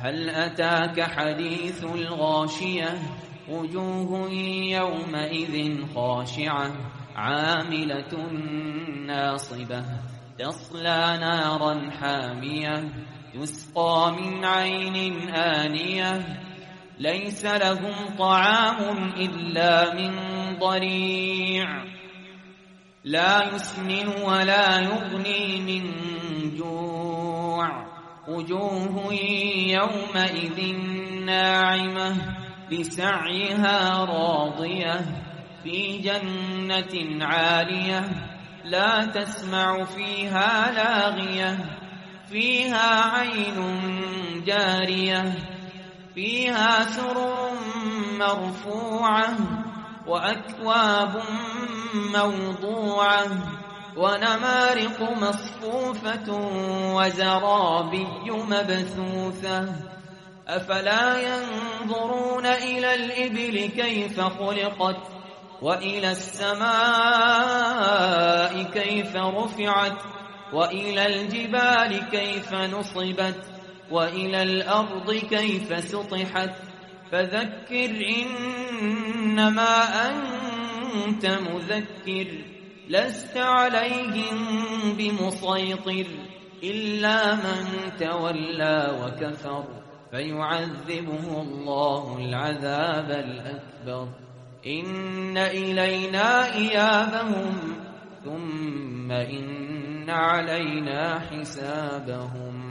هل أتاك حديث الغاشية وجوه يومئذ خاشعة عاملة ناصبة تصلى نارا حامية تسقى من عين آنية ليس لهم طعام إلا من ضريع لا يسمن ولا يغني من جوع وجوه يومئذ ناعمة لسعيها راضية في جنة عالية لا تسمع فيها لاغية فيها عين جارية فيها سرر مرفوعة وأكواب موضوعة ونمارق مصفوفة وزرابي مبثوثة أفلا ينظرون إلى الإبل كيف خلقت وإلى السماء كيف رفعت وإلى الجبال كيف نصبت وإلى الأرض كيف سطحت فذكر إنما أنت مذكر لست عليهم بمسيطر إلا من تولى وكفر فيعذبه الله العذاب الأكبر إن إلينا إيابهم ثم إن علينا حسابهم